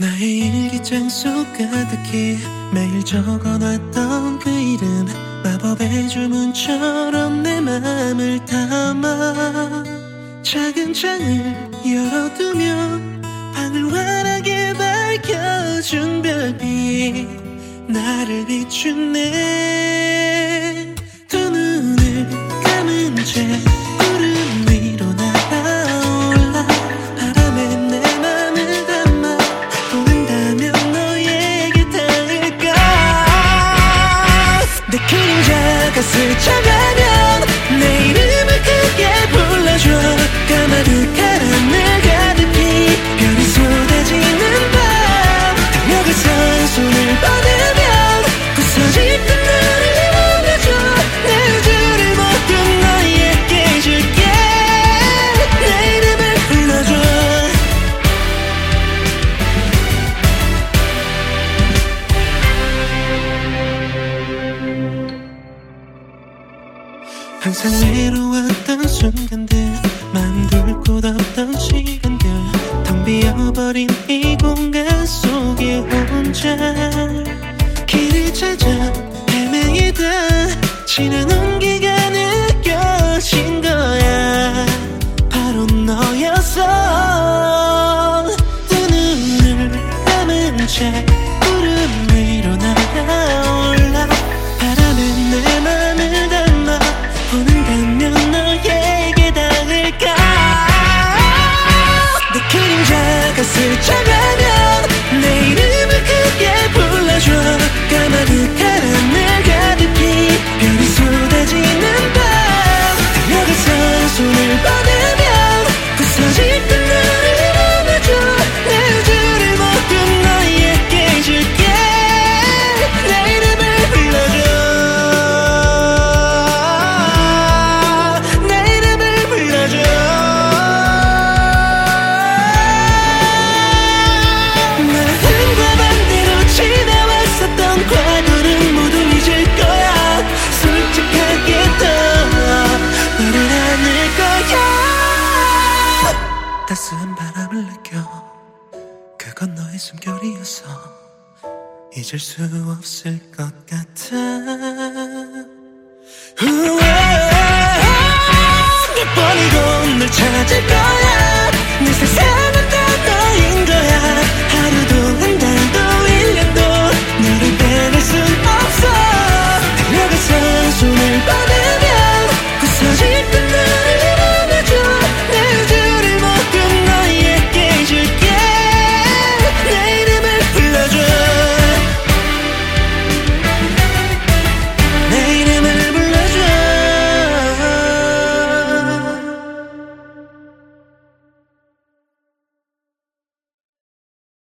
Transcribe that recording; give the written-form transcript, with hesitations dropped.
나의 일기장 속 가득히 매일 적어놨던 그 이름, 마법의 주문처럼 내 맘을 담아 작은 창을 열어두면 방을 환하게 밝혀준 별빛, 나를 비추네. 두 눈을 감은 채 구름 위로 날아올라 바람에 내 맘을 담아 보낸다면 너에게 닿을까. 내 그림자가 스쳐가면 내 이름을 크게 불러줘. 까마득한 하늘 가득히 별이 쏟아지는 밤, 달려가서 손을 뻗으면 부서진 그늘을 이루어줘. 내 우주를 모두 너에게 줄게. 내 이름을 불러줘. 항상 외로웠던 순간들, 마음 둘 곳 없던 시간들, 텅 비어버린 이 공간 속에 혼자 길을 찾아 헤매이다 지난 온기가 느껴진 거야. 바로 너였어. 두 눈을 감은 채 구름 위로 날아올라 바람에 내 맘을 담아 보낸다면 너에게 닿을까. 내 그림자가 스쳐가면 내 이름을 크게 불러줘. 까마득한 하늘 가득히 별이 쏟아지는 밤, 달려가서 손을 뻗으면 부서진 그늘을 이루어줘. 내 우주를 모두 너에게 줄게. 내 이름을 불러줘. 내 이름을 불러줘. 나은과 반대로 지나왔었던 과거는 모두 잊을 거야. 솔직하게 더 너를 안을 거야. 따스한 바람을 느껴, 그건 너의 숨결이었어. 잊을 수 없을 것